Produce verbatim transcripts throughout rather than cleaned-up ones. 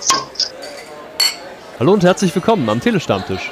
Hallo und herzlich willkommen am Telestammtisch.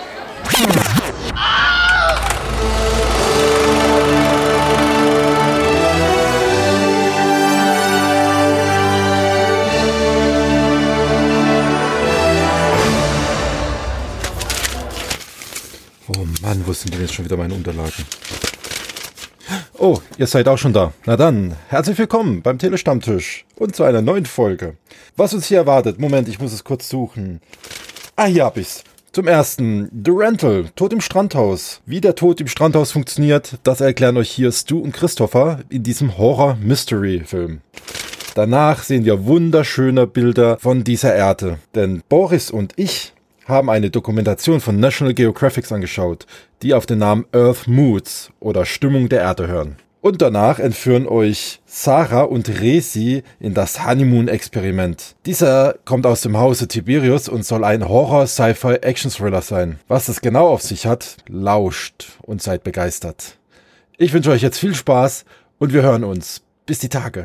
Oh Mann, wo sind denn jetzt schon wieder meine Unterlagen? Oh, ihr seid auch schon da. Na dann, herzlich willkommen beim Telestammtisch und zu einer neuen Folge. Was uns hier erwartet, Moment, ich muss es kurz suchen. Ah, hier hab ich's. Zum ersten, The Rental, Tod im Strandhaus. Wie der Tod im Strandhaus funktioniert, das erklären euch hier Stu und Christopher in diesem Horror-Mystery-Film. Danach sehen wir wunderschöne Bilder von dieser Erde, denn Boris und ich haben eine Dokumentation von National Geographic angeschaut, die auf den Namen Earth Moods oder Stimmung der Erde hören. Und danach entführen euch Sarah und Resi in das Honeymoon-Experiment. Dieser kommt aus dem Hause Tiberius und soll ein Horror-Sci-Fi-Action-Thriller sein. Was das genau auf sich hat, lauscht und seid begeistert. Ich wünsche euch jetzt viel Spaß und wir hören uns. Bis die Tage.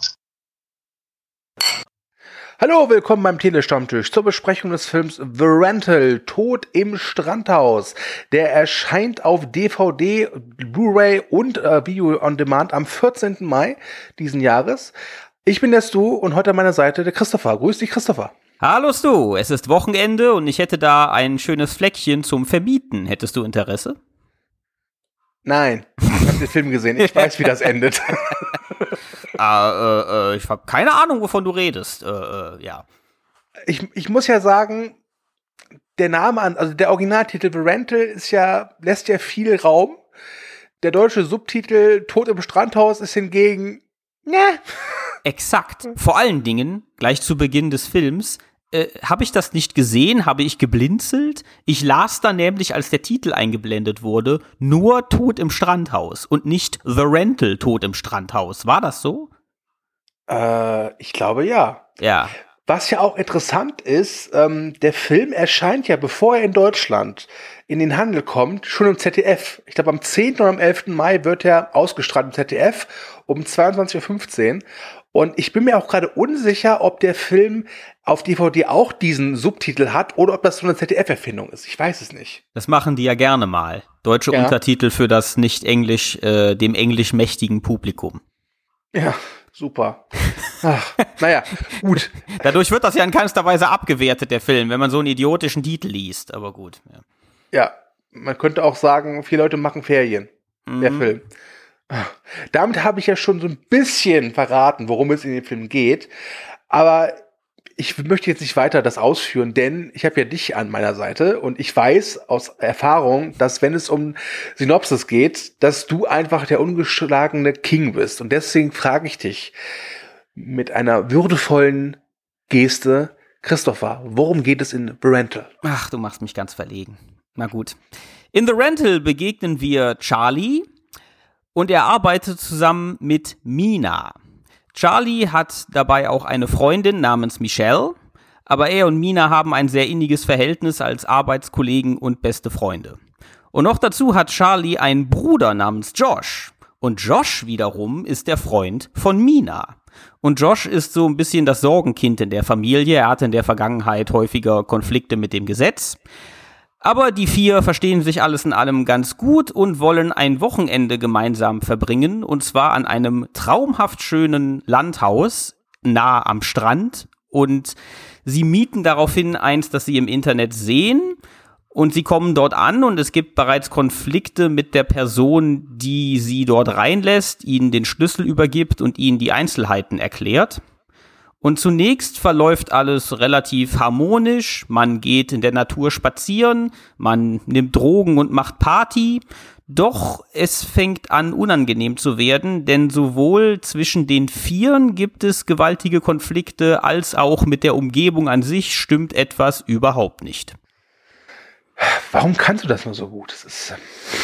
Hallo, willkommen beim Telestammtisch zur Besprechung des Films The Rental, Tod im Strandhaus. Der erscheint auf D V D, Blu-ray und äh, Video on Demand am vierzehnten Mai diesen Jahres. Ich bin der Stu und heute an meiner Seite der Christopher. Grüß dich, Christopher. Hallo Stu, es ist Wochenende und ich hätte da ein schönes Fleckchen zum Vermieten. Hättest du Interesse? Nein, ich habe den Film gesehen. Ich weiß, wie das endet. ah, äh, äh, ich habe keine Ahnung, wovon du redest. Äh, äh, ja. Ich, ich muss ja sagen, der Name an, also der Originaltitel The Rental ist ja, lässt ja viel Raum. Der deutsche Subtitel Tod im Strandhaus ist hingegen, ne. Exakt. Vor allen Dingen, gleich zu Beginn des Films, Äh, habe ich das nicht gesehen? Habe ich geblinzelt? Ich las da nämlich, als der Titel eingeblendet wurde, nur Tod im Strandhaus und nicht The Rental, Tod im Strandhaus. War das so? Äh, ich glaube ja. Ja. Was ja auch interessant ist, ähm, der Film erscheint ja, bevor er in Deutschland in den Handel kommt, schon im Z D F. Ich glaube, am zehnten oder am elften Mai wird er ausgestrahlt im Z D F um zweiundzwanzig Uhr fünfzehn. Und ich bin mir auch gerade unsicher, ob der Film auf D V D auch diesen Subtitel hat oder ob das so eine Z D F-Erfindung ist. Ich weiß es nicht. Das machen die ja gerne mal. Deutsche ja. Untertitel für das nicht englisch, äh, dem englisch mächtigen Publikum. Ja, super. Ach, naja, gut. Dadurch wird das ja in keinster Weise abgewertet, der Film, wenn man so einen idiotischen Titel liest. Aber gut. Ja, ja, man könnte auch sagen, vier Leute machen Ferien. Mhm. Der Film. Damit habe ich ja schon so ein bisschen verraten, worum es in dem Film geht. Aber ich möchte jetzt nicht weiter das ausführen, denn ich habe ja dich an meiner Seite und ich weiß aus Erfahrung, dass wenn es um Synopsis geht, dass du einfach der ungeschlagene King bist. Und deswegen frage ich dich mit einer würdevollen Geste, Christopher, worum geht es in The Rental? Ach, du machst mich ganz verlegen. Na gut. In The Rental begegnen wir Charlie. Und er arbeitet zusammen mit Mina. Charlie hat dabei auch eine Freundin namens Michelle, aber er und Mina haben ein sehr inniges Verhältnis als Arbeitskollegen und beste Freunde. Und noch dazu hat Charlie einen Bruder namens Josh. Und Josh wiederum ist der Freund von Mina. Und Josh ist so ein bisschen das Sorgenkind in der Familie. Er hatte in der Vergangenheit häufiger Konflikte mit dem Gesetz. Aber die vier verstehen sich alles in allem ganz gut und wollen ein Wochenende gemeinsam verbringen, und zwar an einem traumhaft schönen Landhaus nah am Strand. Und sie mieten daraufhin eins, das sie im Internet sehen, und sie kommen dort an und es gibt bereits Konflikte mit der Person, die sie dort reinlässt, ihnen den Schlüssel übergibt und ihnen die Einzelheiten erklärt. Und zunächst verläuft alles relativ harmonisch, man geht in der Natur spazieren, man nimmt Drogen und macht Party, doch es fängt an unangenehm zu werden, denn sowohl zwischen den Vieren gibt es gewaltige Konflikte, als auch mit der Umgebung an sich stimmt etwas überhaupt nicht. Warum kannst du das nur so gut? Das ist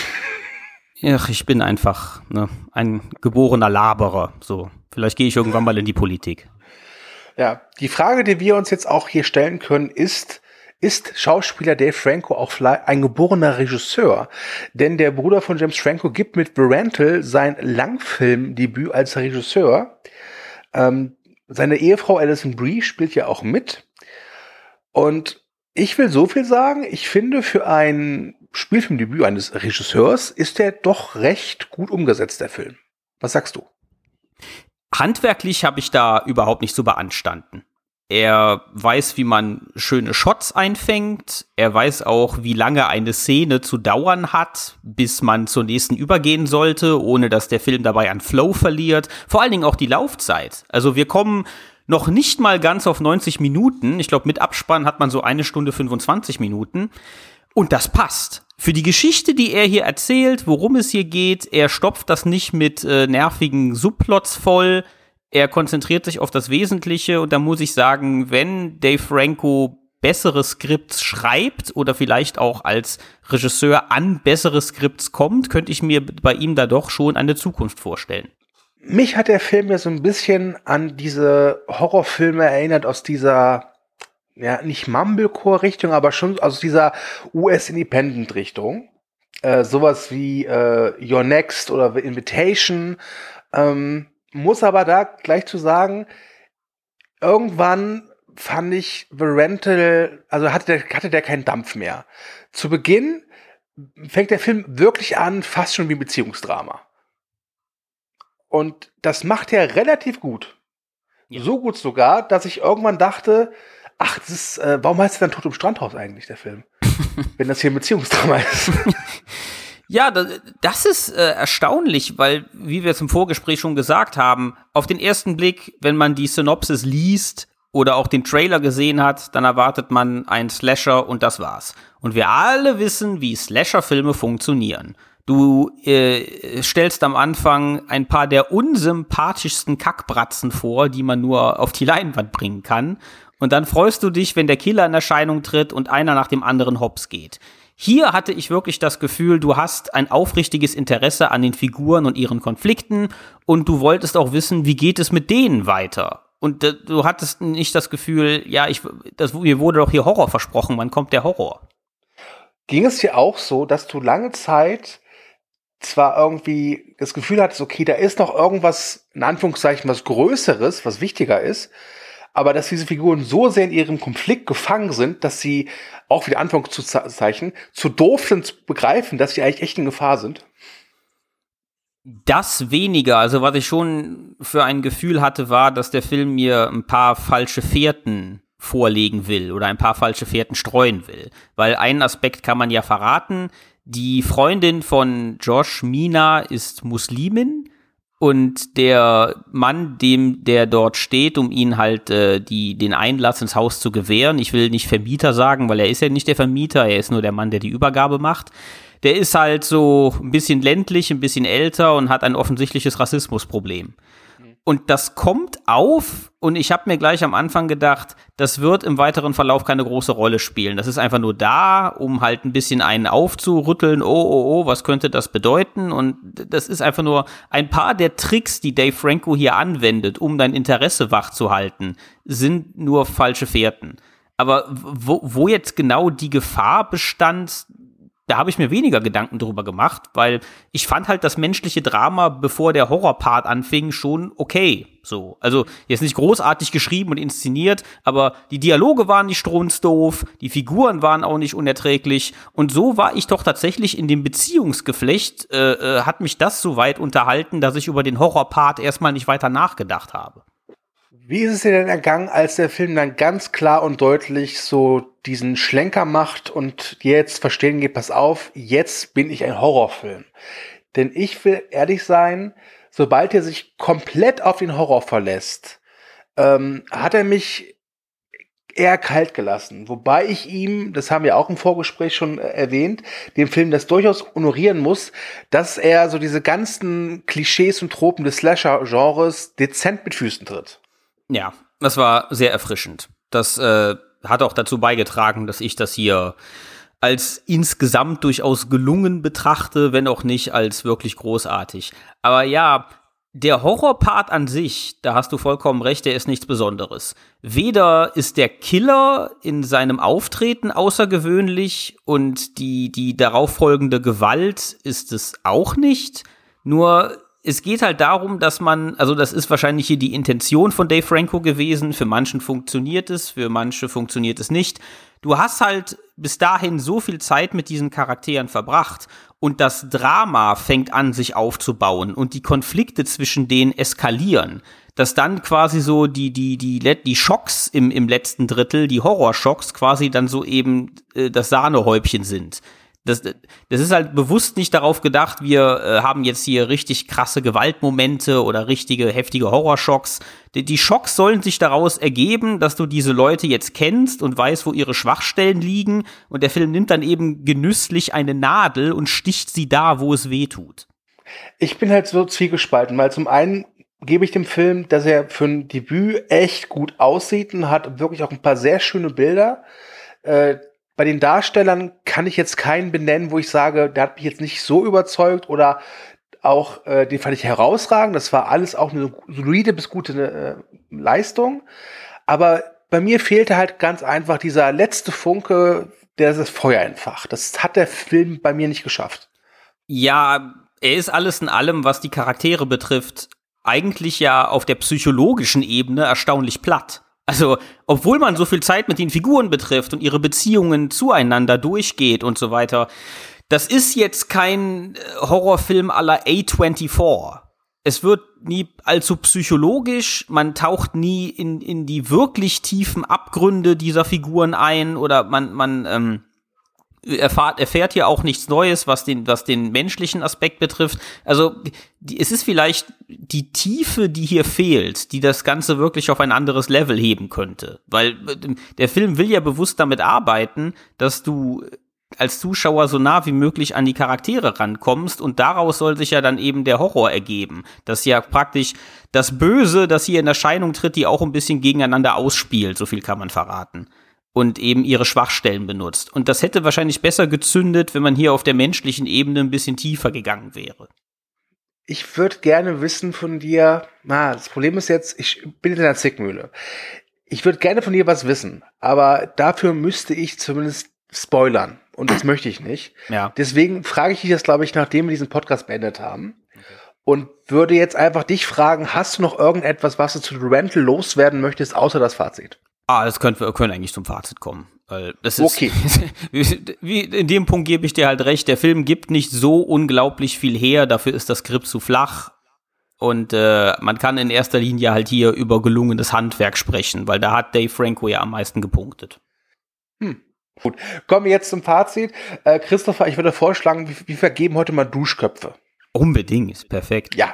Ach, ich bin einfach ne, ein geborener Laberer, so. Vielleicht gehe ich irgendwann mal in die Politik. Ja, die Frage, die wir uns jetzt auch hier stellen können, ist, ist Schauspieler Dave Franco auch ein geborener Regisseur? Denn der Bruder von James Franco gibt mit The Rental sein Langfilmdebüt als Regisseur. Ähm, seine Ehefrau Alison Brie spielt ja auch mit. Und ich will so viel sagen, ich finde, für ein Spielfilmdebüt eines Regisseurs ist der doch recht gut umgesetzt, der Film. Was sagst du? Handwerklich habe ich da überhaupt nicht so beanstanden. Er weiß, wie man schöne Shots einfängt. Er weiß auch, wie lange eine Szene zu dauern hat, bis man zur nächsten übergehen sollte, ohne dass der Film dabei an Flow verliert. Vor allen Dingen auch die Laufzeit. Also wir kommen noch nicht mal ganz auf neunzig Minuten. Ich glaube, mit Abspann hat man so eine Stunde fünfundzwanzig Minuten. Und das passt. Für die Geschichte, die er hier erzählt, worum es hier geht, er stopft das nicht mit äh, nervigen Subplots voll. Er konzentriert sich auf das Wesentliche und da muss ich sagen, wenn Dave Franco bessere Skripts schreibt oder vielleicht auch als Regisseur an bessere Skripts kommt, könnte ich mir bei ihm da doch schon eine Zukunft vorstellen. Mich hat der Film ja so ein bisschen an diese Horrorfilme erinnert aus dieser, ja, nicht Mumblecore-Richtung, aber schon aus dieser U S-Independent-Richtung. Äh, sowas wie äh, Your Next oder The Invitation. Ähm, Muss aber da gleich zu sagen, irgendwann fand ich The Rental, also hatte der, hatte der keinen Dampf mehr. Zu Beginn fängt der Film wirklich an, fast schon wie ein Beziehungsdrama. Und das macht er relativ gut. Ja. So gut sogar, dass ich irgendwann dachte, ach, das ist, äh, warum heißt der dann Tod im Strandhaus eigentlich, der Film? Wenn das hier ein Beziehungsdrama ist. Ja, das ist äh, erstaunlich, weil, wie wir es im Vorgespräch schon gesagt haben, auf den ersten Blick, wenn man die Synopsis liest oder auch den Trailer gesehen hat, dann erwartet man einen Slasher und das war's. Und wir alle wissen, wie Slasher-Filme funktionieren. Du äh, stellst am Anfang ein paar der unsympathischsten Kackbratzen vor, die man nur auf die Leinwand bringen kann. Und dann freust du dich, wenn der Killer in Erscheinung tritt und einer nach dem anderen hops geht. Hier hatte ich wirklich das Gefühl, du hast ein aufrichtiges Interesse an den Figuren und ihren Konflikten und du wolltest auch wissen, wie geht es mit denen weiter. Und äh, du hattest nicht das Gefühl, ja, ich, das, mir wurde doch hier Horror versprochen, wann kommt der Horror? Ging es dir auch so, dass du lange Zeit zwar irgendwie das Gefühl hattest, okay, da ist noch irgendwas, in Anführungszeichen, was Größeres, was wichtiger ist, aber dass diese Figuren so sehr in ihrem Konflikt gefangen sind, dass sie, auch wieder Anführungszeichen, zu doof sind zu begreifen, dass sie eigentlich echt in Gefahr sind? Das weniger. Also was ich schon für ein Gefühl hatte, war, dass der Film mir ein paar falsche Fährten vorlegen will oder ein paar falsche Fährten streuen will. Weil einen Aspekt kann man ja verraten. Die Freundin von Josh, Mina, ist Muslimin. Und der Mann, dem der dort steht, um ihn halt äh, die den Einlass ins Haus zu gewähren, ich will nicht Vermieter sagen, weil er ist ja nicht der Vermieter, er ist nur der Mann, der die Übergabe macht, der ist halt so ein bisschen ländlich, ein bisschen älter und hat ein offensichtliches Rassismusproblem. Und das kommt auf und ich habe mir gleich am Anfang gedacht, das wird im weiteren Verlauf keine große Rolle spielen. Das ist einfach nur da, um halt ein bisschen einen aufzurütteln. Oh, oh, oh, was könnte das bedeuten? Und das ist einfach nur ein paar der Tricks, die Dave Franco hier anwendet, um dein Interesse wachzuhalten, sind nur falsche Fährten. Aber wo, wo jetzt genau die Gefahr bestand, da habe ich mir weniger Gedanken drüber gemacht, weil ich fand halt das menschliche Drama, bevor der Horrorpart anfing, schon okay. So, also jetzt nicht großartig geschrieben und inszeniert, aber die Dialoge waren nicht strunzdoof, die Figuren waren auch nicht unerträglich und so war ich doch tatsächlich in dem Beziehungsgeflecht, äh, äh, hat mich das so weit unterhalten, dass ich über den Horrorpart erstmal nicht weiter nachgedacht habe. Wie ist es dir denn ergangen, als der Film dann ganz klar und deutlich so diesen Schlenker macht und jetzt verstehen geht, pass auf, jetzt bin ich ein Horrorfilm. Denn ich will ehrlich sein, sobald er sich komplett auf den Horror verlässt, ähm, hat er mich eher kalt gelassen. Wobei ich ihm, das haben wir auch im Vorgespräch schon äh, erwähnt, dem Film das durchaus honorieren muss, dass er so diese ganzen Klischees und Tropen des Slasher-Genres dezent mit Füßen tritt. Ja, das war sehr erfrischend. Das äh, hat auch dazu beigetragen, dass ich das hier als insgesamt durchaus gelungen betrachte, wenn auch nicht als wirklich großartig. Aber ja, der Horrorpart an sich, da hast du vollkommen recht, der ist nichts Besonderes. Weder ist der Killer in seinem Auftreten außergewöhnlich und die, die darauffolgende Gewalt ist es auch nicht, nur es geht halt darum, dass man, also das ist wahrscheinlich hier die Intention von Dave Franco gewesen, für manchen funktioniert es, für manche funktioniert es nicht. Du hast halt bis dahin so viel Zeit mit diesen Charakteren verbracht und das Drama fängt an, sich aufzubauen und die Konflikte zwischen denen eskalieren, dass dann quasi so die, die, die, die Schocks im, im letzten Drittel, die Horrorschocks quasi dann so eben äh, das Sahnehäubchen sind. Das, das ist halt bewusst nicht darauf gedacht, wir äh, haben jetzt hier richtig krasse Gewaltmomente oder richtige heftige Horrorschocks. Die, die Schocks sollen sich daraus ergeben, dass du diese Leute jetzt kennst und weißt, wo ihre Schwachstellen liegen. Und der Film nimmt dann eben genüsslich eine Nadel und sticht sie da, wo es weh tut. Ich bin halt so zwiegespalten, weil zum einen gebe ich dem Film, dass er für ein Debüt echt gut aussieht und hat wirklich auch ein paar sehr schöne Bilder. Äh, Bei den Darstellern kann ich jetzt keinen benennen, wo ich sage, der hat mich jetzt nicht so überzeugt oder auch, äh, den fand ich herausragend. Das war alles auch eine solide bis gute äh, Leistung. Aber bei mir fehlte halt ganz einfach dieser letzte Funke, der das Feuer entfacht. Das hat der Film bei mir nicht geschafft. Ja, er ist alles in allem, was die Charaktere betrifft, eigentlich ja auf der psychologischen Ebene erstaunlich platt. Also, obwohl man so viel Zeit mit den Figuren betrifft und ihre Beziehungen zueinander durchgeht und so weiter, das ist jetzt kein Horrorfilm à la A vierundzwanzig. Es wird nie allzu psychologisch, man taucht nie in, in die wirklich tiefen Abgründe dieser Figuren ein oder man, man ähm, erfahrt, erfährt hier auch nichts Neues, was den, was den menschlichen Aspekt betrifft. Also die, es ist vielleicht die Tiefe, die hier fehlt, die das Ganze wirklich auf ein anderes Level heben könnte. Weil der Film will ja bewusst damit arbeiten, dass du als Zuschauer so nah wie möglich an die Charaktere rankommst und daraus soll sich ja dann eben der Horror ergeben. Dass ja praktisch das Böse, das hier in Erscheinung tritt, die auch ein bisschen gegeneinander ausspielt, so viel kann man verraten. Und eben ihre Schwachstellen benutzt. Und das hätte wahrscheinlich besser gezündet, wenn man hier auf der menschlichen Ebene ein bisschen tiefer gegangen wäre. Ich würde gerne wissen von dir, na, das Problem ist jetzt, ich bin in der Zickmühle. Ich würde gerne von dir was wissen, aber dafür müsste ich zumindest spoilern. Und das möchte ich nicht. Ja. Deswegen frage ich dich das, glaube ich, nachdem wir diesen Podcast beendet haben. Okay. Und würde jetzt einfach dich fragen, hast du noch irgendetwas, was du zu The Rental loswerden möchtest, außer das Fazit? Ah, das können wir können eigentlich zum Fazit kommen. Weil das ist, okay. wie, in dem Punkt gebe ich dir halt recht, der Film gibt nicht so unglaublich viel her, dafür ist das Skript zu flach. Und äh, man kann in erster Linie halt hier über gelungenes Handwerk sprechen, weil da hat Dave Franco ja am meisten gepunktet. Hm. Gut, kommen wir jetzt zum Fazit. Äh, Christopher, ich würde vorschlagen, wir, wir vergeben heute mal Duschköpfe. Unbedingt, ist perfekt. Ja,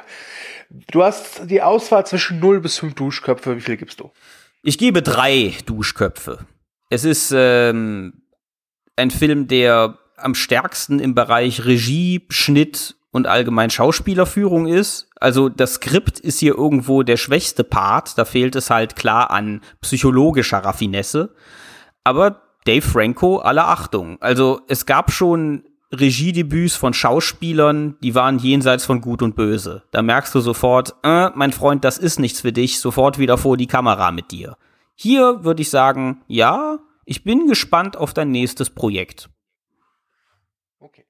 du hast die Auswahl zwischen null bis fünf Duschköpfe. Wie viel gibst du? Ich gebe drei Duschköpfe. Es ist ähm, ein Film, der am stärksten im Bereich Regie, Schnitt und allgemein Schauspielerführung ist. Also das Skript ist hier irgendwo der schwächste Part. Da fehlt es halt klar an psychologischer Raffinesse. Aber Dave Franco, alle Achtung. Also es gab schon Regiedebüts von Schauspielern, die waren jenseits von Gut und Böse. Da merkst du sofort, äh, mein Freund, das ist nichts für dich, sofort wieder vor die Kamera mit dir. Hier würde ich sagen, ja, ich bin gespannt auf dein nächstes Projekt. Okay.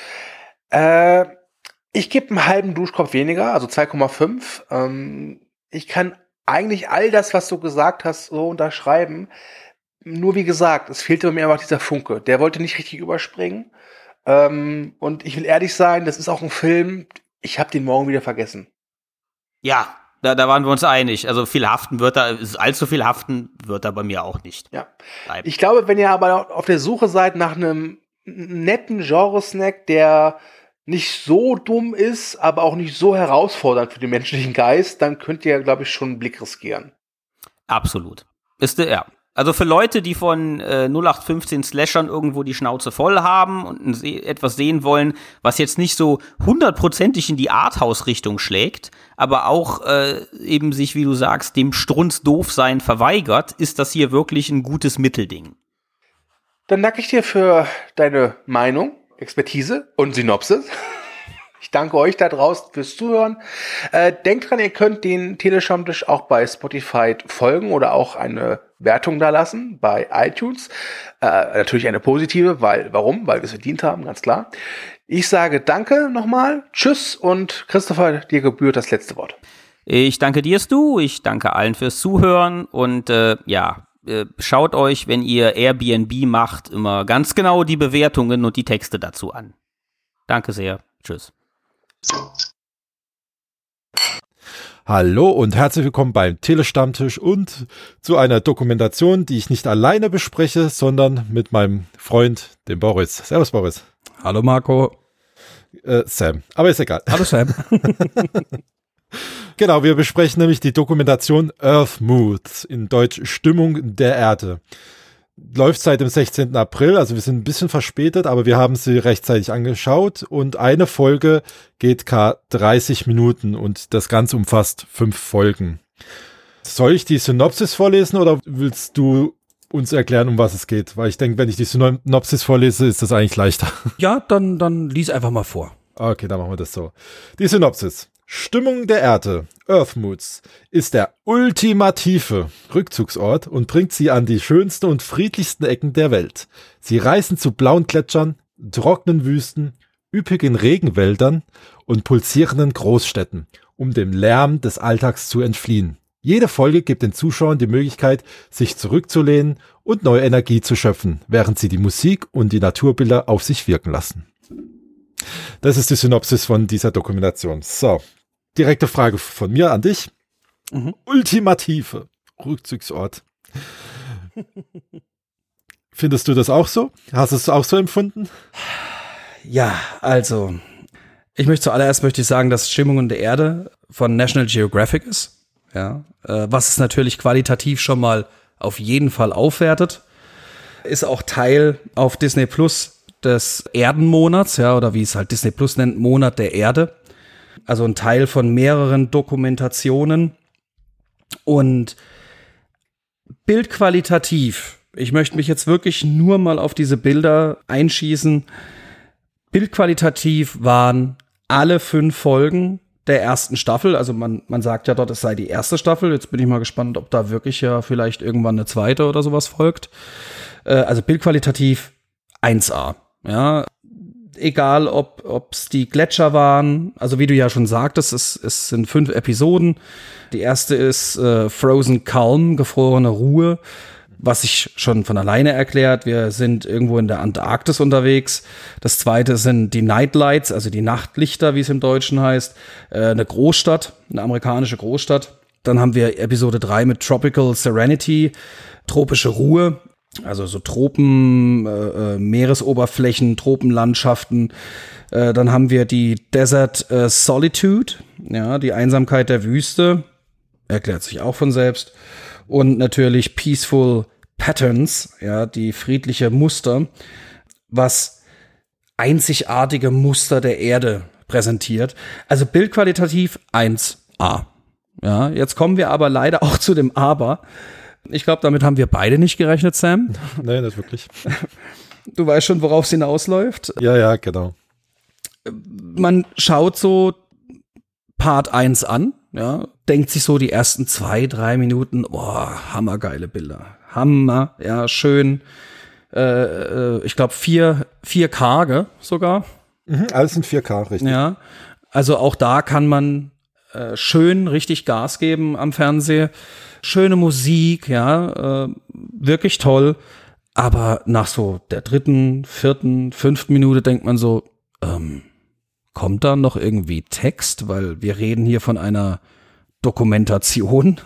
Äh, ich gebe einen halben Duschkopf weniger, also zwei Komma fünf. Ähm, ich kann eigentlich all das, was du gesagt hast, so unterschreiben. Nur wie gesagt, es fehlte mir einfach dieser Funke. Der wollte nicht richtig überspringen. Ähm, und ich will ehrlich sein, das ist auch ein Film, ich habe den morgen wieder vergessen. Ja, da, da waren wir uns einig. Also viel haften wird da, allzu viel haften wird da bei mir auch nicht. Ja. Bleiben. Ich glaube, wenn ihr aber auf der Suche seid nach einem netten Genre-Snack, der nicht so dumm ist, aber auch nicht so herausfordernd für den menschlichen Geist, dann könnt ihr, glaube ich, schon einen Blick riskieren. Absolut. Ist der, ja. Also für Leute, die von äh, null acht fünfzehn Slashern irgendwo die Schnauze voll haben und se- etwas sehen wollen, was jetzt nicht so hundertprozentig in die Arthouse-Richtung schlägt, aber auch äh, eben sich, wie du sagst, dem Strunz-Doof-Sein verweigert, ist das hier wirklich ein gutes Mittelding. Dann danke ich dir für deine Meinung, Expertise und Synopsis. Ich danke euch da draußen fürs Zuhören. Äh, denkt dran, ihr könnt den Telestammtisch auch bei Spotify folgen oder auch eine Wertung da lassen bei iTunes. Äh, natürlich eine positive, weil, warum? Weil wir es verdient haben, ganz klar. Ich sage danke nochmal, tschüss und Christopher, dir gebührt das letzte Wort. Ich danke dir, Stu, ich danke allen fürs Zuhören und äh, ja, äh, schaut euch, wenn ihr Airbnb macht, immer ganz genau die Bewertungen und die Texte dazu an. Danke sehr, tschüss. Hallo und herzlich willkommen beim Telestammtisch und zu einer Dokumentation, die ich nicht alleine bespreche, sondern mit meinem Freund, dem Boris. Servus, Boris. Hallo, Marco. Äh, Sam, aber ist egal. Hallo, Sam. Genau, wir besprechen nämlich die Dokumentation Earth Moods, in Deutsch Stimmung der Erde. Läuft seit dem sechzehnten April, also wir sind ein bisschen verspätet, aber wir haben sie rechtzeitig angeschaut und eine Folge geht gar dreißig Minuten und das Ganze umfasst fünf Folgen. Soll ich die Synopsis vorlesen oder willst du uns erklären, um was es geht? Weil ich denke, wenn ich die Synopsis vorlese, ist das eigentlich leichter. Ja, dann, dann lies einfach mal vor. Okay, dann machen wir das so. Die Synopsis. Stimmung der Erde, Earth Moods, ist der ultimative Rückzugsort und bringt sie an die schönsten und friedlichsten Ecken der Welt. Sie reisen zu blauen Gletschern, trockenen Wüsten, üppigen Regenwäldern und pulsierenden Großstädten, um dem Lärm des Alltags zu entfliehen. Jede Folge gibt den Zuschauern die Möglichkeit, sich zurückzulehnen und neue Energie zu schöpfen, während sie die Musik und die Naturbilder auf sich wirken lassen. Das ist die Synopsis von dieser Dokumentation. So, direkte Frage von mir an dich. Mhm. Ultimative Rückzugsort. Findest du das auch so? Hast du es auch so empfunden? Ja, also, ich möchte zuallererst möchte ich sagen, dass Stimmung der Erde von National Geographic ist. Ja, äh, was es natürlich qualitativ schon mal auf jeden Fall aufwertet. Ist auch Teil auf Disney Plus des Erdenmonats, ja, oder wie es halt Disney Plus nennt, Monat der Erde. Also ein Teil von mehreren Dokumentationen. Und bildqualitativ, ich möchte mich jetzt wirklich nur mal auf diese Bilder einschießen. Bildqualitativ waren alle fünf Folgen der ersten Staffel, also man, man sagt ja dort, es sei die erste Staffel. Jetzt bin ich mal gespannt, ob da wirklich ja vielleicht irgendwann eine zweite oder sowas folgt. Äh, also bildqualitativ eins A. Ja, egal ob es die Gletscher waren, also wie du ja schon sagtest, es, es sind fünf Episoden. Die erste ist äh, Frozen Calm, gefrorene Ruhe, was sich schon von alleine erklärt. Wir sind irgendwo in der Antarktis unterwegs. Das zweite sind die Nightlights, also die Nachtlichter, wie es im Deutschen heißt. Äh, eine Großstadt, eine amerikanische Großstadt. Dann haben wir Episode drei mit Tropical Serenity, tropische Ruhe. Also so Tropen, äh, Meeresoberflächen, Tropenlandschaften. Äh, dann haben wir die Desert äh, Solitude, ja, die Einsamkeit der Wüste. Erklärt sich auch von selbst. Und natürlich Peaceful Patterns, ja, die friedliche Muster, was einzigartige Muster der Erde präsentiert. Also bildqualitativ eins A. Ja, jetzt kommen wir aber leider auch zu dem Aber. Ich glaube, damit haben wir beide nicht gerechnet, Sam. Nein, nicht wirklich. Du weißt schon, worauf es hinausläuft. Ja, ja, genau. Man schaut so Part eins an, ja, denkt sich so die ersten zwei, drei Minuten, boah, hammergeile Bilder. Hammer, ja, schön. Äh, ich glaube, vier, vier K sogar. Mhm, alles in vier K, richtig. Ja, also auch da kann man äh, schön richtig Gas geben am Fernseher. Schöne Musik, ja, äh, wirklich toll. Aber nach so der dritten, vierten, fünften Minute denkt man so, ähm, kommt da noch irgendwie Text? Weil wir reden hier von einer Dokumentation.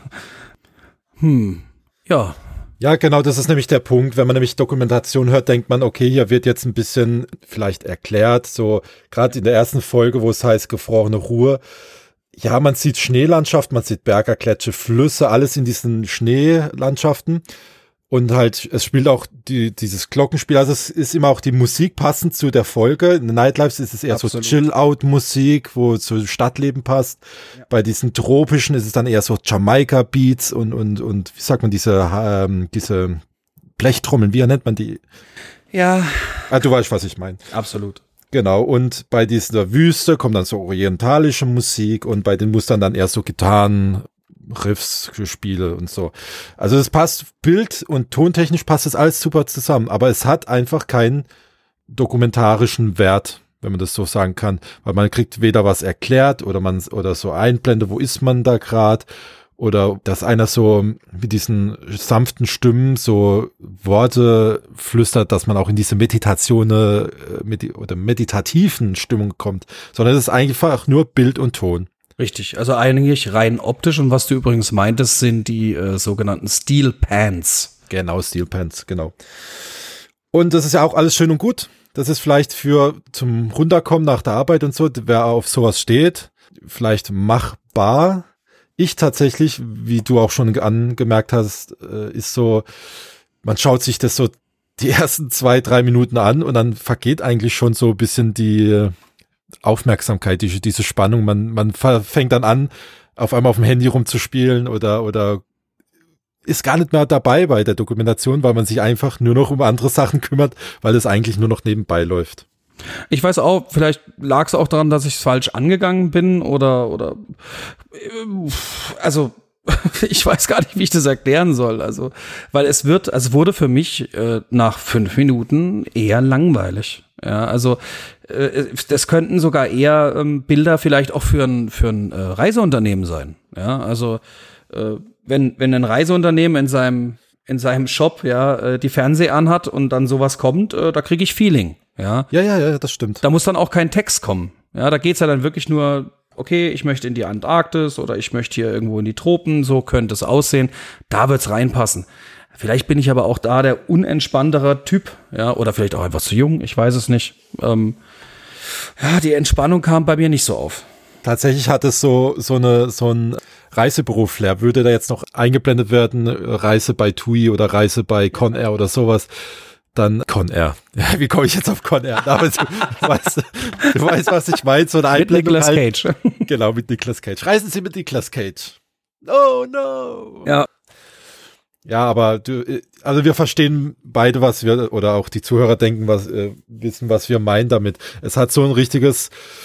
Hm, ja. Ja, genau, das ist nämlich der Punkt. Wenn man nämlich Dokumentation hört, denkt man, okay, hier wird jetzt ein bisschen vielleicht erklärt, so gerade in der ersten Folge, wo es heißt gefrorene Ruhe. Ja, man sieht Schneelandschaft, man sieht Berge, Gletscher, Flüsse, alles in diesen Schneelandschaften. Und halt, es spielt auch die, dieses Glockenspiel, also es ist immer auch die Musik passend zu der Folge. In Nightlife ist es eher Absolut. so Chill-Out-Musik, wo zu Stadtleben passt. Ja. Bei diesen tropischen ist es dann eher so Jamaika-Beats und, und, und, wie sagt man, diese, ähm, diese Blechtrommeln, wie nennt man die? Ja. Ah, du weißt, was ich meine. Absolut. Genau, und bei dieser Wüste kommt dann so orientalische Musik und bei den Mustern dann eher so Gitarren, Riffs spiele und so. Also es passt, Bild- und tontechnisch passt das alles super zusammen, aber es hat einfach keinen dokumentarischen Wert, wenn man das so sagen kann, weil man kriegt weder was erklärt oder man oder so Einblende, wo ist man da gerade, oder dass einer so mit diesen sanften Stimmen so Worte flüstert, dass man auch in diese Meditation äh, med- oder meditativen Stimmung kommt, sondern es ist einfach nur Bild und Ton. Richtig, also eigentlich rein optisch, und was du übrigens meintest, sind die äh, sogenannten Steel Pans. Genau, Steel Pans, genau. Und das ist ja auch alles schön und gut. Das ist vielleicht für zum Runterkommen nach der Arbeit und so, wer auf sowas steht, vielleicht machbar. Ich tatsächlich, wie du auch schon angemerkt hast, ist so, man schaut sich das so die ersten zwei, drei Minuten an und dann vergeht eigentlich schon so ein bisschen die Aufmerksamkeit, die, diese Spannung. Man, man fängt dann an, auf einmal auf dem Handy rumzuspielen oder, oder ist gar nicht mehr dabei bei der Dokumentation, weil man sich einfach nur noch um andere Sachen kümmert, weil es eigentlich nur noch nebenbei läuft. Ich weiß auch, vielleicht lag es auch daran, dass ich es falsch angegangen bin oder, oder, also, ich weiß gar nicht, wie ich das erklären soll. Also, weil es wird, also wurde für mich äh, nach fünf Minuten eher langweilig. Ja, also, äh, das könnten sogar eher ähm, Bilder vielleicht auch für ein, für ein äh, Reiseunternehmen sein. Ja, also, äh, wenn, wenn ein Reiseunternehmen in seinem, in seinem Shop, ja, äh, die Fernseher anhat und dann sowas kommt, äh, da kriege ich Feeling. Ja. ja, ja, ja, das stimmt. Da muss dann auch kein Text kommen. Ja, da geht's ja dann wirklich nur, okay, ich möchte in die Antarktis oder ich möchte hier irgendwo in die Tropen, so könnte es aussehen. Da wird's reinpassen. Vielleicht bin ich aber auch da der unentspanntere Typ, ja, oder vielleicht auch einfach zu jung, ich weiß es nicht. Ähm, ja, die Entspannung kam bei mir nicht so auf. Tatsächlich hat es so, so eine, so ein Reisebüro-Flair. Würde da jetzt noch eingeblendet werden, Reise bei TUI oder Reise bei Conair oder sowas, dann Conair. Ja, wie komme ich jetzt auf Conair? Aber du, du, weißt, du weißt, was ich meine. So eine Einblendung mit Nicolas halt. Cage. Genau, mit Nicolas Cage. Reisen Sie mit Nicolas Cage. Oh, no. Ja. Ja, aber du, also wir verstehen beide, was wir, oder auch die Zuhörer denken, was, äh, wissen, was wir meinen damit. Es hat so ein richtiges,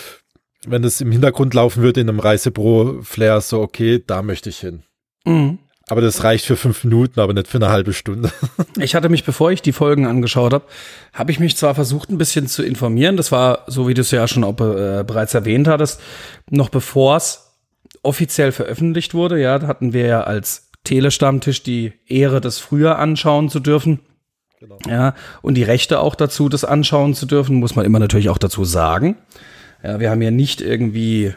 wenn es im Hintergrund laufen würde in einem Reisebüro-Flair, so okay, da möchte ich hin. Mhm. Aber das reicht für fünf Minuten, aber nicht für eine halbe Stunde. Ich hatte mich, bevor ich die Folgen angeschaut habe, habe ich mich zwar versucht, ein bisschen zu informieren. Das war, so wie du es ja schon auch, äh, bereits erwähnt hattest, noch bevor es offiziell veröffentlicht wurde. Ja, da hatten wir ja als Telestammtisch die Ehre, das früher anschauen zu dürfen. Genau. Ja, und die Rechte auch dazu, das anschauen zu dürfen, muss man immer natürlich auch dazu sagen. Ja, wir haben ja nicht irgendwie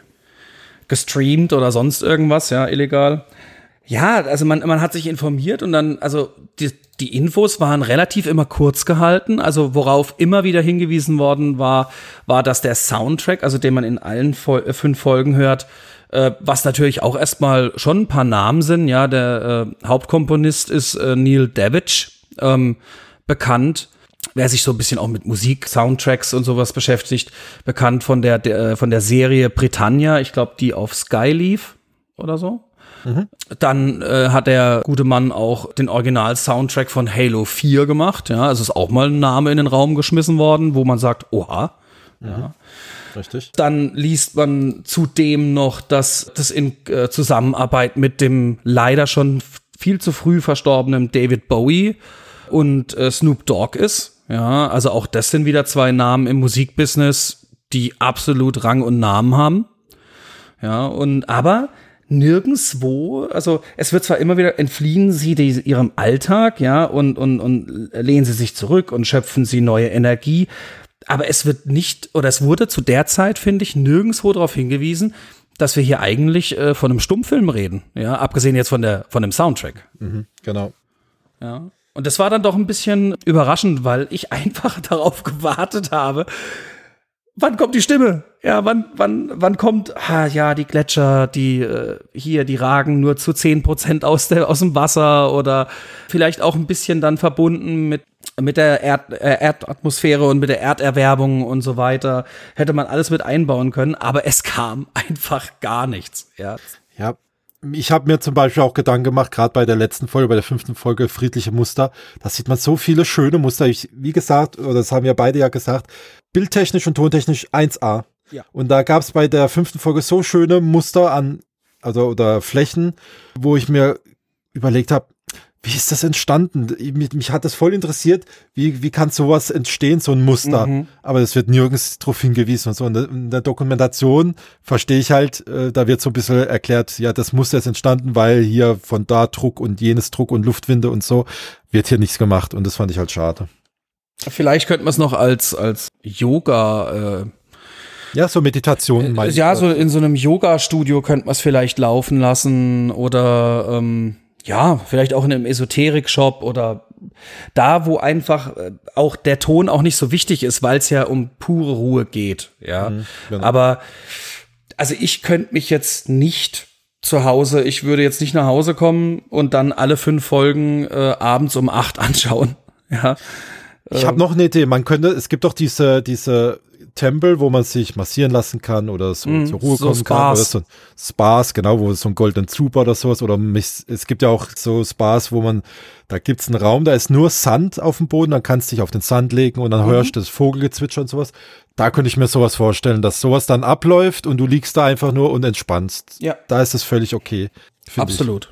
gestreamt oder sonst irgendwas, ja, illegal. Ja, also man, man hat sich informiert und dann, also die, die Infos waren relativ immer kurz gehalten. Also worauf immer wieder hingewiesen worden war, war, dass der Soundtrack, also den man in allen Fol- fünf Folgen hört, äh, was natürlich auch erstmal schon ein paar Namen sind. Ja, der äh, Hauptkomponist ist äh, Neil Davidge, ähm, bekannt. Wer sich so ein bisschen auch mit Musik, Soundtracks und sowas beschäftigt, bekannt von der, der von der Serie Britannia, ich glaube, die auf Sky lief oder so. Mhm. Dann äh, hat der gute Mann auch den Original-Soundtrack von Halo vier gemacht. Ja, also ist auch mal ein Name in den Raum geschmissen worden, wo man sagt, oha. Mhm. Ja. Richtig. Dann liest man zudem noch, dass das in äh, Zusammenarbeit mit dem leider schon viel zu früh verstorbenen David Bowie und äh, Snoop Dogg ist. Ja, also auch das sind wieder zwei Namen im Musikbusiness, die absolut Rang und Namen haben. Ja, und aber nirgendswo, also es wird zwar immer wieder, entfliehen sie die, ihrem Alltag, ja, und, und, und lehnen sie sich zurück und schöpfen sie neue Energie, aber es wird nicht, oder es wurde zu der Zeit, finde ich, nirgendswo darauf hingewiesen, dass wir hier eigentlich äh, von einem Stummfilm reden, ja, abgesehen jetzt von der, von dem Soundtrack. Mhm, genau. Ja. Und das war dann doch ein bisschen überraschend, weil ich einfach darauf gewartet habe, wann kommt die Stimme? Ja, wann, wann, wann kommt, ah, ja, die Gletscher, die, äh, hier, die ragen nur zu zehn Prozent aus der, aus dem Wasser oder vielleicht auch ein bisschen dann verbunden mit, mit der Erd, äh, Erdatmosphäre und mit der Erderwärmung und so weiter. Hätte man alles mit einbauen können, aber es kam einfach gar nichts, ja. Ja. Ich habe mir zum Beispiel auch Gedanken gemacht, gerade bei der letzten Folge, bei der fünften Folge Friedliche Muster, da sieht man so viele schöne Muster. Ich, wie gesagt, oder das haben ja beide ja gesagt, bildtechnisch und tontechnisch eins A. Ja. Und da gab es bei der fünften Folge so schöne Muster an also oder Flächen, wo ich mir überlegt habe, wie ist das entstanden? Mich, mich hat das voll interessiert, wie, wie kann sowas entstehen, so ein Muster? Mhm. Aber es wird nirgends drauf hingewiesen und so. In der, in der Dokumentation verstehe ich halt, äh, da wird so ein bisschen erklärt, ja, das Muster ist entstanden, weil hier von da Druck und jenes Druck und Luftwinde und so, wird hier nichts gemacht und das fand ich halt schade. Vielleicht könnte man es noch als, als Yoga, äh, ja, so Meditation. Äh, ja, so in so einem Yoga-Studio könnte man es vielleicht laufen lassen oder, ähm, ja, vielleicht auch in einem Esoterik-Shop oder da, wo einfach äh, auch der Ton auch nicht so wichtig ist, weil es ja um pure Ruhe geht, ja. Mhm, genau. Aber also ich könnte mich jetzt nicht zu Hause, ich würde jetzt nicht nach Hause kommen und dann alle fünf Folgen äh, abends um acht anschauen, ja. Ich habe noch eine Idee, man könnte, es gibt doch diese, diese Tempel, wo man sich massieren lassen kann oder so mm, zur Ruhe so kommen Spas. kann. Oder so Spas, genau, wo so ein Golden Zuber oder sowas. Oder mich, es gibt ja auch so Spas, wo man, da gibt's einen Raum, da ist nur Sand auf dem Boden, dann kannst du dich auf den Sand legen und dann mhm. hörst du das Vogelgezwitscher und sowas. Da könnte ich mir sowas vorstellen, dass sowas dann abläuft und du liegst da einfach nur und entspannst. Ja. Da ist es völlig okay. Absolut. Ich.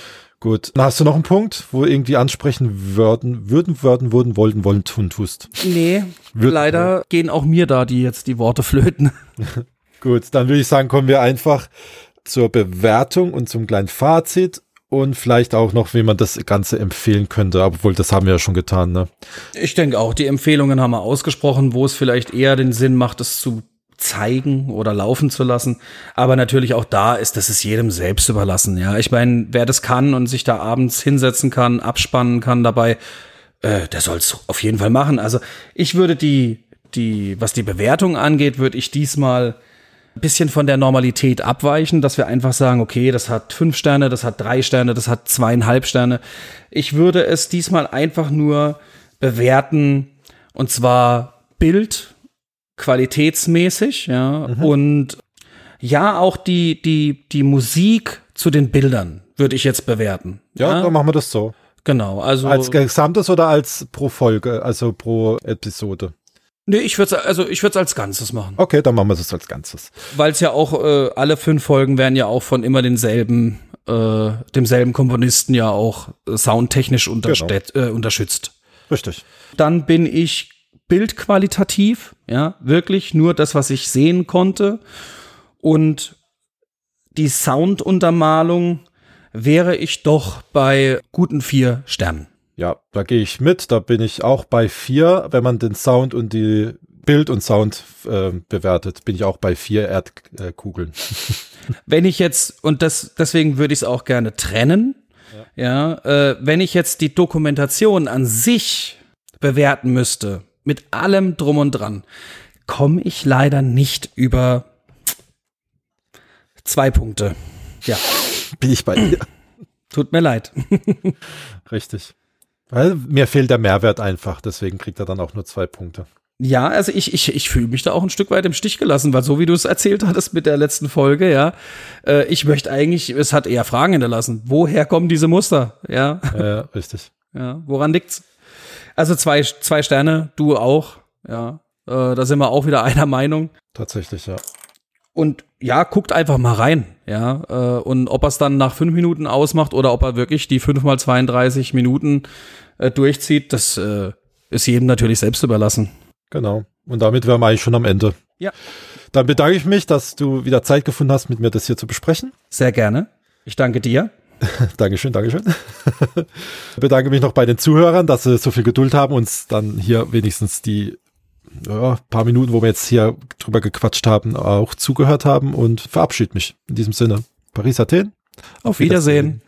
Gut. Dann hast du noch einen Punkt, wo irgendwie ansprechen würden, würden, würden, würden, wollten, wollen, tun, tust? Nee, würden, leider wollen. Gehen auch mir da die jetzt die Worte flöten. Gut, dann würde ich sagen, kommen wir einfach zur Bewertung und zum kleinen Fazit und vielleicht auch noch, wie man das Ganze empfehlen könnte, obwohl das haben wir ja schon getan, ne? Ich denke auch, die Empfehlungen haben wir ausgesprochen, wo es vielleicht eher den Sinn macht, es zu zeigen oder laufen zu lassen. Aber natürlich auch da ist, das ist jedem selbst überlassen. Ja, ich meine, wer das kann und sich da abends hinsetzen kann, abspannen kann dabei, äh, der soll es auf jeden Fall machen. Also ich würde die, die, was die Bewertung angeht, würde ich diesmal ein bisschen von der Normalität abweichen, dass wir einfach sagen, okay, das hat fünf Sterne, das hat drei Sterne, das hat zweieinhalb Sterne. Ich würde es diesmal einfach nur bewerten, und zwar Bild, qualitätsmäßig, ja, mhm. und ja, auch die, die, die Musik zu den Bildern würde ich jetzt bewerten. Ja, ja, dann machen wir das so. Genau, also. Als Gesamtes oder als pro Folge, also pro Episode? Nee, ich würde es also ich würde es als Ganzes machen. Okay, dann machen wir es als Ganzes. Weil es ja auch, äh, alle fünf Folgen werden ja auch von immer denselben, äh, demselben Komponisten ja auch äh, soundtechnisch unterstät, genau. äh, unterstützt. Richtig. Dann bin ich bildqualitativ, ja, wirklich nur das, was ich sehen konnte. Und die Sounduntermalung wäre ich doch bei guten vier Sternen. Ja, da gehe ich mit. Da bin ich auch bei vier. Wenn man den Sound und die Bild und Sound äh, bewertet, bin ich auch bei vier Erdkugeln. Wenn ich jetzt, und das, deswegen würde ich es auch gerne trennen, ja, ja äh, wenn ich jetzt die Dokumentation an sich bewerten müsste, mit allem drum und dran, komme ich leider nicht über zwei Punkte. Ja. Bin ich bei dir. Tut mir leid. Richtig. Weil mir fehlt der Mehrwert einfach, deswegen kriegt er dann auch nur zwei Punkte. Ja, also ich, ich, ich fühle mich da auch ein Stück weit im Stich gelassen, weil so wie du es erzählt hattest mit der letzten Folge, ja, äh, ich möchte eigentlich, es hat eher Fragen hinterlassen. Woher kommen diese Muster? Ja, ja, richtig. Ja, woran liegt's? Also zwei, zwei Sterne, du auch, ja, äh, da sind wir auch wieder einer Meinung. Tatsächlich, ja. Und ja, guckt einfach mal rein, ja, äh, und ob er es dann nach fünf Minuten ausmacht oder ob er wirklich die fünf mal zweiunddreißig Minuten äh, durchzieht, das äh, ist jedem natürlich selbst überlassen. Genau. Und damit wären wir eigentlich schon am Ende. Ja. Dann bedanke ich mich, dass du wieder Zeit gefunden hast, mit mir das hier zu besprechen. Sehr gerne. Ich danke dir. Dankeschön, Dankeschön. Ich bedanke mich noch bei den Zuhörern, dass sie so viel Geduld haben, uns dann hier wenigstens die ja, paar Minuten, wo wir jetzt hier drüber gequatscht haben, auch zugehört haben und verabschiede mich. In diesem Sinne, Paris, Athen. Auf Wiedersehen.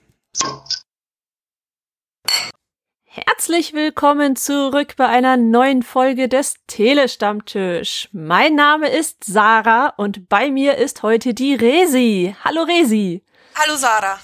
Herzlich willkommen zurück bei einer neuen Folge des Telestammtisch. Mein Name ist Sarah und bei mir ist heute die Resi. Hallo Resi. Hallo Sarah.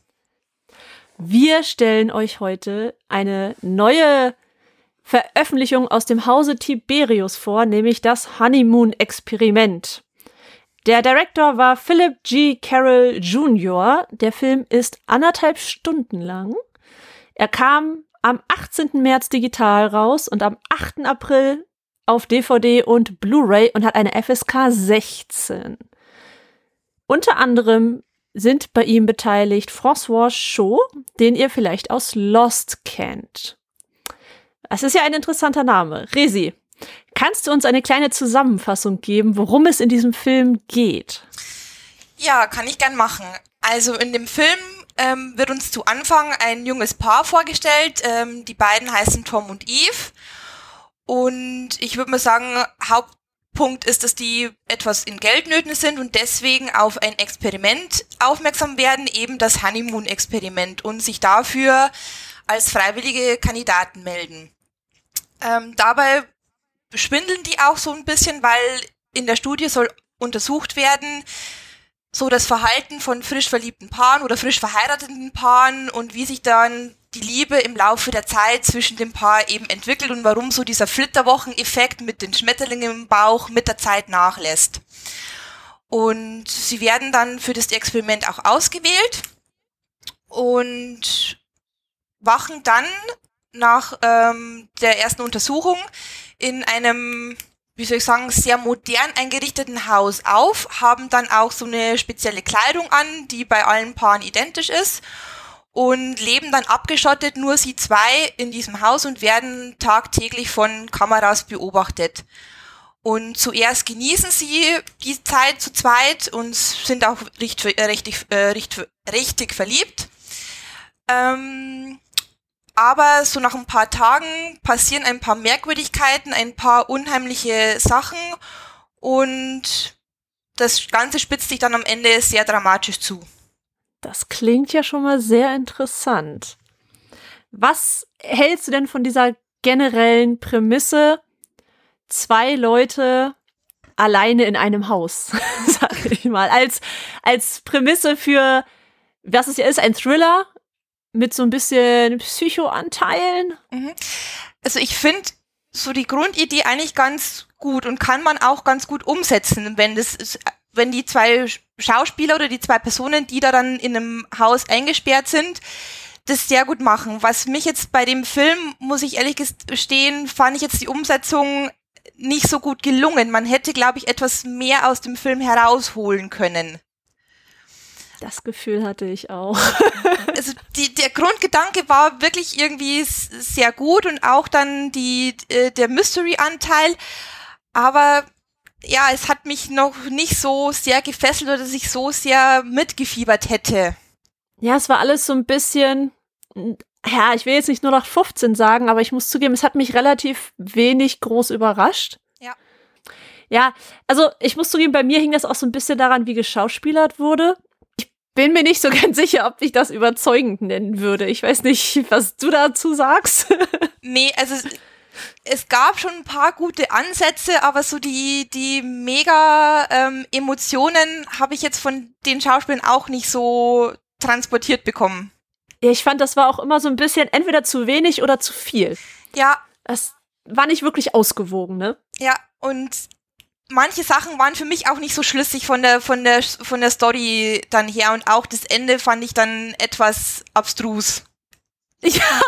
Wir stellen euch heute eine neue Veröffentlichung aus dem Hause Tiberius vor, nämlich das Honeymoon-Experiment. Der Director war Philip G. Carroll Junior Der Film ist anderthalb Stunden lang. Er kam am achtzehnten März digital raus und am achten April auf D V D und Blu-ray und hat eine F S K sechzehn. Unter anderem sind bei ihm beteiligt François Chaud, den ihr vielleicht aus Lost kennt. Das ist ja ein interessanter Name. Resi, kannst du uns eine kleine Zusammenfassung geben, worum es in diesem Film geht? Ja, kann ich gern machen. Also in dem Film ähm, wird uns zu Anfang ein junges Paar vorgestellt. Ähm, die beiden heißen Tom und Eve. Und ich würde mal sagen, Hauptpunkt ist, dass die etwas in Geldnöten sind und deswegen auf ein Experiment aufmerksam werden, eben das Honeymoon-Experiment, und sich dafür als freiwillige Kandidaten melden. Ähm, dabei schwindeln die auch so ein bisschen, weil in der Studie soll untersucht werden, so das Verhalten von frisch verliebten Paaren oder frisch verheirateten Paaren und wie sich dann die Liebe im Laufe der Zeit zwischen dem Paar eben entwickelt und warum so dieser Flitterwochen-Effekt mit den Schmetterlingen im Bauch mit der Zeit nachlässt. Und sie werden dann für das Experiment auch ausgewählt und wachen dann nach ähm, der ersten Untersuchung in einem, wie soll ich sagen, sehr modern eingerichteten Haus auf, haben dann auch so eine spezielle Kleidung an, die bei allen Paaren identisch ist, und leben dann abgeschottet, nur sie zwei in diesem Haus, und werden tagtäglich von Kameras beobachtet. Und zuerst genießen sie die Zeit zu zweit und sind auch richtig, richtig, richtig, richtig verliebt. Ähm, aber so nach ein paar Tagen passieren ein paar Merkwürdigkeiten, ein paar unheimliche Sachen, und das Ganze spitzt sich dann am Ende sehr dramatisch zu. Das klingt ja schon mal sehr interessant. Was hältst du denn von dieser generellen Prämisse, zwei Leute alleine in einem Haus, sag ich mal, als, als Prämisse für, was es ja ist, ein Thriller mit so ein bisschen Psycho-Anteilen? Mhm. Also ich finde so die Grundidee eigentlich ganz gut und kann man auch ganz gut umsetzen, wenn das ist, wenn die zwei Schauspieler oder die zwei Personen, die da dann in einem Haus eingesperrt sind, das sehr gut machen. Was mich jetzt bei dem Film, muss ich ehrlich gestehen, fand ich jetzt die Umsetzung nicht so gut gelungen. Man hätte, glaube ich, etwas mehr aus dem Film herausholen können. Das Gefühl hatte ich auch. Also die, der Grundgedanke war wirklich irgendwie sehr gut und auch dann die, äh, der Mystery-Anteil, aber ja, es hat mich noch nicht so sehr gefesselt oder dass ich so sehr mitgefiebert hätte. Ja, es war alles so ein bisschen, ja, ich will jetzt nicht nur nach fünfzehn sagen, aber ich muss zugeben, es hat mich relativ wenig groß überrascht. Ja. Ja, also ich muss zugeben, bei mir hing das auch so ein bisschen daran, wie geschauspielert wurde. Ich bin mir nicht so ganz sicher, ob ich das überzeugend nennen würde. Ich weiß nicht, was du dazu sagst. Nee, also es gab schon ein paar gute Ansätze, aber so die, die mega ähm, Emotionen habe ich jetzt von den Schauspielern auch nicht so transportiert bekommen. Ja, ich fand, das war auch immer so ein bisschen entweder zu wenig oder zu viel. Ja. Das war nicht wirklich ausgewogen, ne? Ja, und manche Sachen waren für mich auch nicht so schlüssig von der, von der, von der Story dann her, und auch das Ende fand ich dann etwas abstrus. Ja.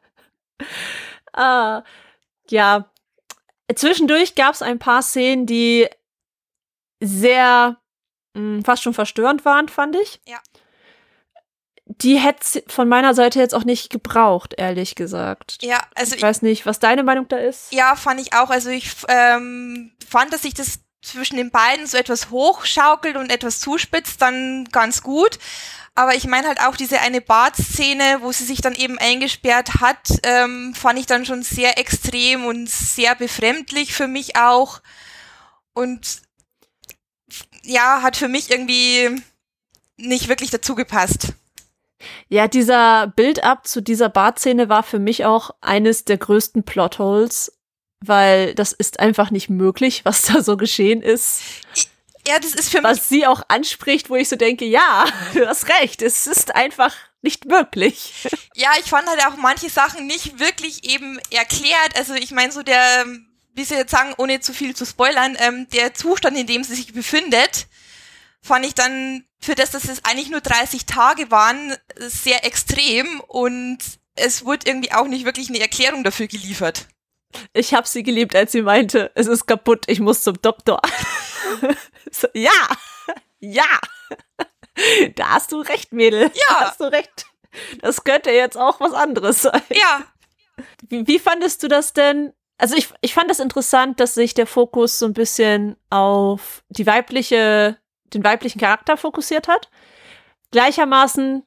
ah. Ja, zwischendurch gab es ein paar Szenen, die sehr mh, fast schon verstörend waren, fand ich. Ja. Die hätte es von meiner Seite jetzt auch nicht gebraucht, ehrlich gesagt. Ja, also ich, ich weiß nicht, was deine Meinung da ist. Ja, fand ich auch. Also ich ähm, fand, dass sich das zwischen den beiden so etwas hochschaukelt und etwas zuspitzt, dann ganz gut. Aber ich meine halt auch diese eine Bad-Szene, wo sie sich dann eben eingesperrt hat, ähm, fand ich dann schon sehr extrem und sehr befremdlich für mich auch. Und ja, hat für mich irgendwie nicht wirklich dazu gepasst. Ja, dieser Build-up zu dieser Bad-Szene war für mich auch eines der größten Plotholes, weil das ist einfach nicht möglich, was da so geschehen ist. Ich Ja, das ist für mich. Was sie auch anspricht, wo ich so denke, ja, du hast recht, es ist einfach nicht möglich. Ja, ich fand halt auch manche Sachen nicht wirklich eben erklärt. Also ich meine so der, wie Sie jetzt sagen, ohne zu viel zu spoilern, ähm, der Zustand, in dem sie sich befindet, fand ich dann, für das, dass es eigentlich nur dreißig Tage waren, sehr extrem, und es wurde irgendwie auch nicht wirklich eine Erklärung dafür geliefert. Ich habe sie geliebt, als sie meinte, es ist kaputt, ich muss zum Doktor. So, ja, ja. Da hast du recht, Mädel. Ja. Da hast du recht. Das könnte jetzt auch was anderes sein. Ja. Wie, wie fandest du das denn? Also ich, ich fand das interessant, dass sich der Fokus so ein bisschen auf die weibliche, den weiblichen Charakter fokussiert hat. Gleichermaßen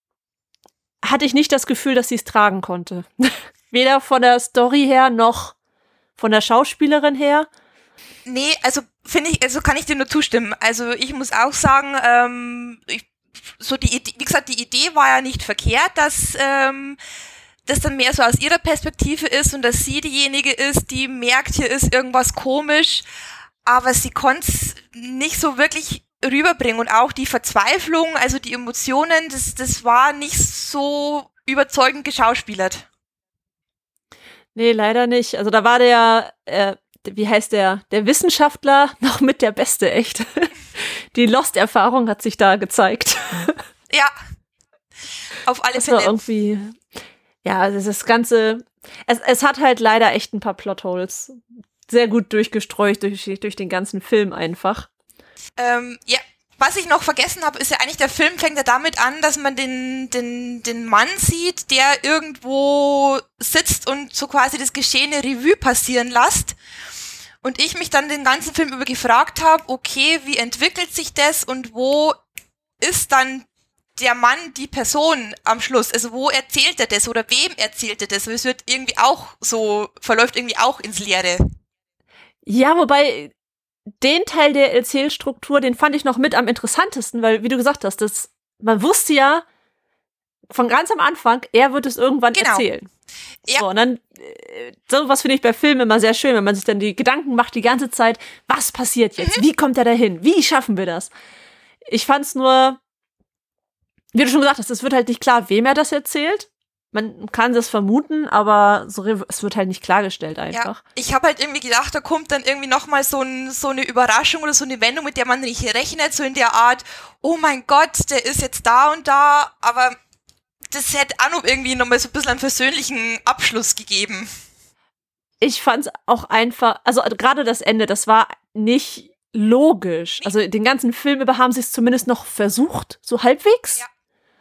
hatte ich nicht das Gefühl, dass sie es tragen konnte. Weder von der Story her noch von der Schauspielerin her. Nee, also finde ich, also kann ich dir nur zustimmen. Also ich muss auch sagen, ähm, ich, so die Idee, wie gesagt, die Idee war ja nicht verkehrt, dass ähm, das dann mehr so aus ihrer Perspektive ist und dass sie diejenige ist, die merkt, hier ist irgendwas komisch, aber sie konnte es nicht so wirklich rüberbringen und auch die Verzweiflung, also die Emotionen, das, das war nicht so überzeugend geschauspielert. Nee, leider nicht. Also da war der, äh, wie heißt der, der Wissenschaftler noch mit der Beste, echt. Die Lost-Erfahrung hat sich da gezeigt. Ja, auf alle Das war Fälle. irgendwie, ja, also das Ganze, es, es hat halt leider echt ein paar Plotholes sehr gut durchgestreucht durch, durch den ganzen Film einfach. Ähm, ja, was ich noch vergessen habe, ist ja eigentlich, der Film fängt ja damit an, dass man den, den, den Mann sieht, der irgendwo sitzt und so quasi das geschehene Revue passieren lässt. Und ich mich dann den ganzen Film über gefragt habe, okay, wie entwickelt sich das und wo ist dann der Mann die Person am Schluss? Also wo erzählt er das oder wem erzählt er das? Es wird irgendwie auch so, verläuft irgendwie auch ins Leere. Ja, wobei den Teil der Erzählstruktur, den fand ich noch mit am interessantesten, weil, wie du gesagt hast, das, man wusste ja von ganz am Anfang, er wird es irgendwann Genau. erzählen. Ja. So, und dann, äh, sowas finde ich bei Filmen immer sehr schön, wenn man sich dann die Gedanken macht die ganze Zeit, was passiert jetzt? Mhm. Wie kommt er dahin? Wie schaffen wir das? Ich fand's nur, wie du schon gesagt hast, es wird halt nicht klar, wem er das erzählt. Man kann das vermuten, aber so, es wird halt nicht klargestellt einfach. Ja, ich habe halt irgendwie gedacht, da kommt dann irgendwie nochmal so, ein, so eine Überraschung oder so eine Wendung, mit der man nicht rechnet, so in der Art, oh mein Gott, der ist jetzt da und da, aber das hätte auch noch irgendwie nochmal so ein bisschen einen persönlichen Abschluss gegeben. Ich fand's auch einfach, also gerade das Ende, das war nicht logisch. Also den ganzen Film über haben sie es zumindest noch versucht, so halbwegs. Ja.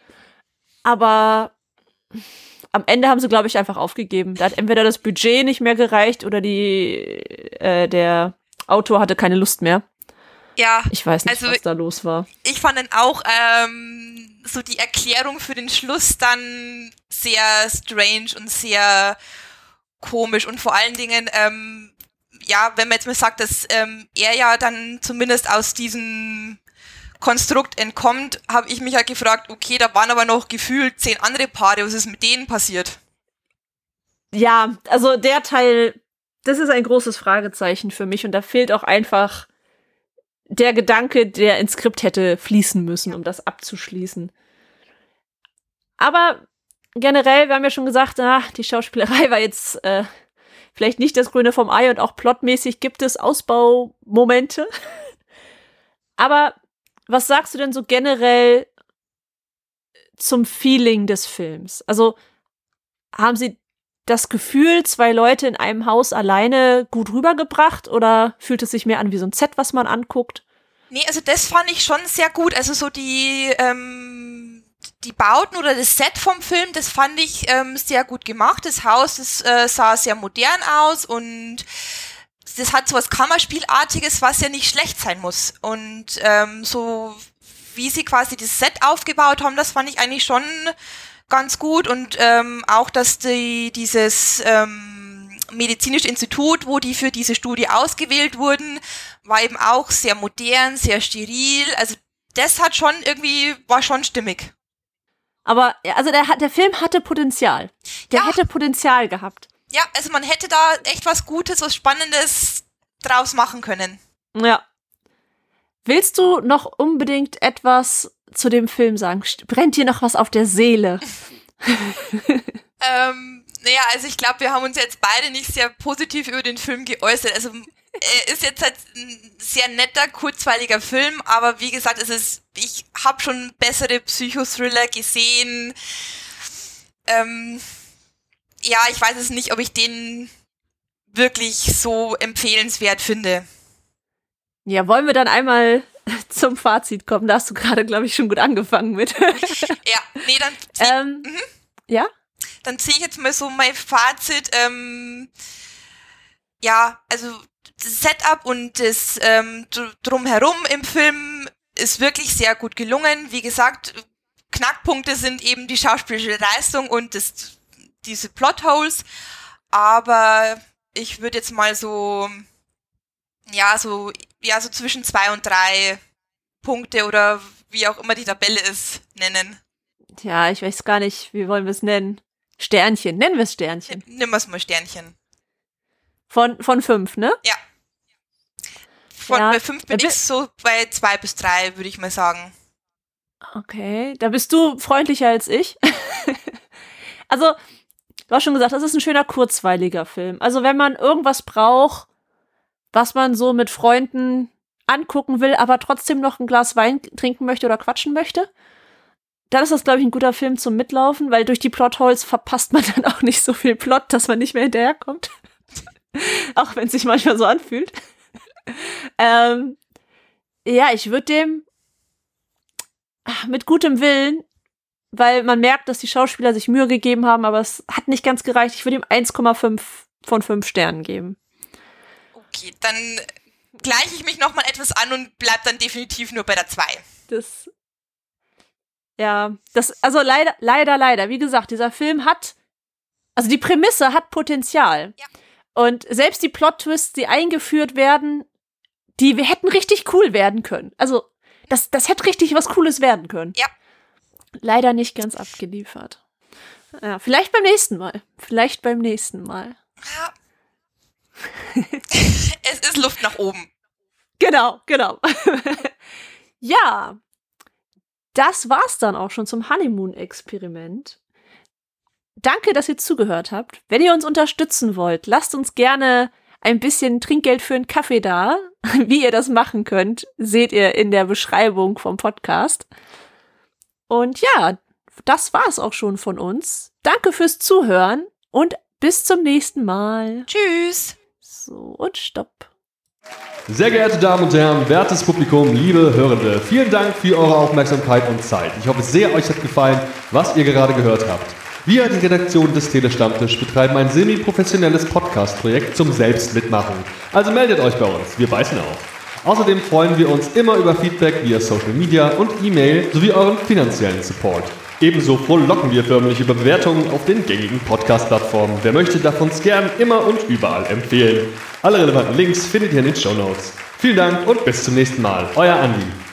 Aber am Ende haben sie, glaube ich, einfach aufgegeben. Da hat entweder das Budget nicht mehr gereicht oder die äh, der Autor hatte keine Lust mehr. Ja, Ich weiß nicht, Also- was da los war. ich fand dann auch ähm, so die Erklärung für den Schluss dann sehr strange und sehr komisch und vor allen Dingen, ähm, ja, wenn man jetzt mal sagt, dass ähm, er ja dann zumindest aus diesem Konstrukt entkommt, habe ich mich halt gefragt, okay, da waren aber noch gefühlt zehn andere Paare, was ist mit denen passiert? Ja, also der Teil, das ist ein großes Fragezeichen für mich und da fehlt auch einfach der Gedanke, der ins Skript hätte fließen müssen, um das abzuschließen. Aber generell, wir haben ja schon gesagt, ah, die Schauspielerei war jetzt äh, vielleicht nicht das Grüne vom Ei und auch plotmäßig gibt es Ausbaumomente. Aber was sagst du denn so generell zum Feeling des Films? Also haben sie das Gefühl, zwei Leute in einem Haus alleine gut rübergebracht oder fühlt es sich mehr an wie so ein Set, was man anguckt? Nee, also das fand ich schon sehr gut. Also so die, ähm, die Bauten oder das Set vom Film, das fand ich ähm, sehr gut gemacht. Das Haus, das äh, sah sehr modern aus und das hat so was Kammerspielartiges, was ja nicht schlecht sein muss. Und ähm, so wie sie quasi das Set aufgebaut haben, das fand ich eigentlich schon ganz gut. Und ähm, auch, dass die dieses ähm, medizinische Institut, wo die für diese Studie ausgewählt wurden, war eben auch sehr modern, sehr steril. Also das hat schon irgendwie, war schon stimmig. Aber ja, also der, hat- der Film hatte Potenzial. Der Ja. hätte Potenzial gehabt. Ja, also man hätte da echt was Gutes, was Spannendes draus machen können. Ja. Willst du noch unbedingt etwas zu dem Film sagen? St- Brennt dir noch was auf der Seele? Ähm, naja, also ich glaube, wir haben uns jetzt beide nicht sehr positiv über den Film geäußert. Also er ist jetzt halt ein sehr netter, kurzweiliger Film, aber wie gesagt, es ist, ich habe schon bessere Psychothriller gesehen. Ähm, ja, ich weiß es nicht, ob ich den wirklich so empfehlenswert finde. Ja, wollen wir dann einmal zum Fazit kommen. Da hast du gerade, glaube ich, schon gut angefangen mit. Ja, nee, dann zieh, ähm, mhm. Ja? Dann ziehe ich jetzt mal so mein Fazit. Ähm, ja, also das Setup und das ähm, Drumherum im Film ist wirklich sehr gut gelungen. Wie gesagt, Knackpunkte sind eben die schauspielerische Leistung und das, diese Plotholes. Aber ich würde jetzt mal so, ja, so, ja, so zwischen zwei und drei Punkte oder wie auch immer die Tabelle ist, nennen. Ja, ich weiß gar nicht, wie wollen wir es nennen? Sternchen, nennen wir es Sternchen. Nimm es mal Sternchen. Von, von fünf, ne? Ja. Von, ja. Bei fünf bin ich so bei zwei bis drei, würde ich mal sagen. Okay, da bist du freundlicher als ich. Also, du hast schon gesagt, das ist ein schöner, kurzweiliger Film. Also, wenn man irgendwas braucht, was man so mit Freunden angucken will, aber trotzdem noch ein Glas Wein trinken möchte oder quatschen möchte, dann ist das, glaube ich, ein guter Film zum Mitlaufen, weil durch die Plotholes verpasst man dann auch nicht so viel Plot, dass man nicht mehr hinterherkommt. Auch wenn es sich manchmal so anfühlt. ähm, ja, ich würde dem ach, mit gutem Willen, weil man merkt, dass die Schauspieler sich Mühe gegeben haben, aber es hat nicht ganz gereicht. Ich würde ihm eins Komma fünf von fünf Sternen geben. Okay, dann gleiche ich mich nochmal etwas an und bleib dann definitiv nur bei der zwei. Das, ja, das, also leider, leider, leider. Wie gesagt, dieser Film hat, also die Prämisse hat Potenzial. Ja. Und selbst die Plot-Twists, die eingeführt werden, die wir hätten richtig cool werden können. Also, das, das hätte richtig was Cooles werden können. Ja. Leider nicht ganz abgeliefert. Ja, vielleicht beim nächsten Mal. Vielleicht beim nächsten Mal. Ja. Es ist Luft nach oben. Genau, genau. Ja, das war's dann auch schon zum Honeymoon-Experiment. Danke, dass ihr zugehört habt. Wenn ihr uns unterstützen wollt, lasst uns gerne ein bisschen Trinkgeld für einen Kaffee da. Wie ihr das machen könnt, seht ihr in der Beschreibung vom Podcast. Und ja, das war's auch schon von uns. Danke fürs Zuhören und bis zum nächsten Mal. Tschüss. So, und stopp. Sehr geehrte Damen und Herren, wertes Publikum, liebe Hörende, vielen Dank für eure Aufmerksamkeit und Zeit. Ich hoffe sehr, euch hat gefallen, was ihr gerade gehört habt. Wir, die Redaktion des Telestammtisch, betreiben ein semi-professionelles Podcast-Projekt zum Selbstmitmachen. Also meldet euch bei uns, wir beißen auf. Außerdem freuen wir uns immer über Feedback via Social Media und E-Mail sowie euren finanziellen Support. Ebenso frohlocken wir förmlich über Bewertungen auf den gängigen Podcast-Plattformen. Wer möchte, darf uns gern immer und überall empfehlen. Alle relevanten Links findet ihr in den Shownotes. Vielen Dank und bis zum nächsten Mal. Euer Andi.